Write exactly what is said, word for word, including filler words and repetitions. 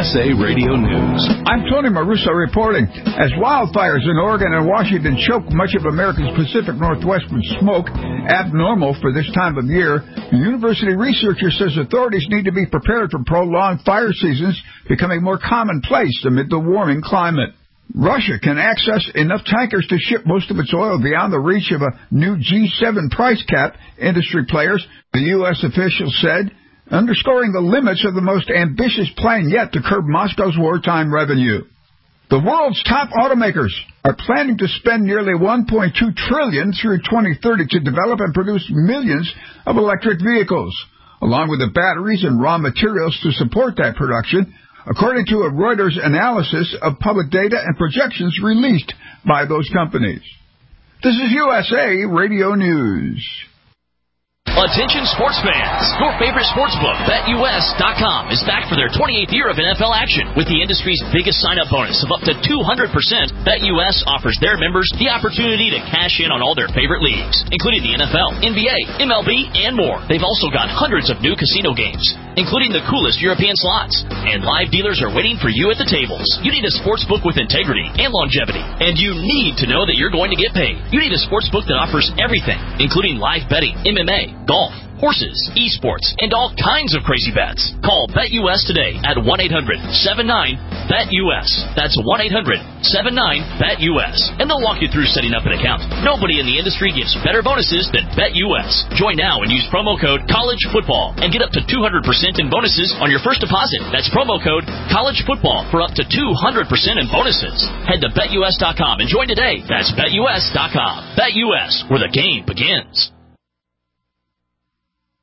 S A Radio News. I'm Tony Maruso reporting. As wildfires in Oregon and Washington choke much of America's Pacific Northwest with smoke, abnormal for this time of year, the university researcher says authorities need to be prepared for prolonged fire seasons becoming more commonplace amid the warming climate. Russia can access enough tankers to ship most of its oil beyond the reach of a new G seven price cap, industry players, the U S official said, underscoring the limits of the most ambitious plan yet to curb Moscow's wartime revenue. The world's top automakers are planning to spend nearly one point two trillion dollars through twenty thirty to develop and produce millions of electric vehicles, along with the batteries and raw materials to support that production, according to a Reuters analysis of public data and projections released by those companies. This is U S A Radio News. Attention sports fans, your favorite sportsbook, Bet U S dot com, is back for their twenty-eighth year of N F L action with the industry's biggest sign-up bonus of up to two hundred percent. BetUS offers their members the opportunity to cash in on all their favorite leagues, including the N F L, N B A, M L B, and more. They've also got hundreds of new casino games, including the coolest European slots, and live dealers are waiting for you at the tables. You need a sportsbook with integrity and longevity, and you need to know that you're going to get paid. You need a sportsbook that offers everything, including live betting, M M A, golf, horses, esports, and all kinds of crazy bets. Call BetUS today at one eight hundred seven nine B E T U S. That's one eight hundred seven nine B E T U S. And they'll walk you through setting up an account. Nobody in the industry gives better bonuses than BetUS. Join now and use promo code COLLEGEFOOTBALL and get up to two hundred percent in bonuses on your first deposit. That's promo code COLLEGEFOOTBALL for up to two hundred percent in bonuses. Head to Bet U S dot com and join today. That's Bet U S dot com. BetUS, where the game begins.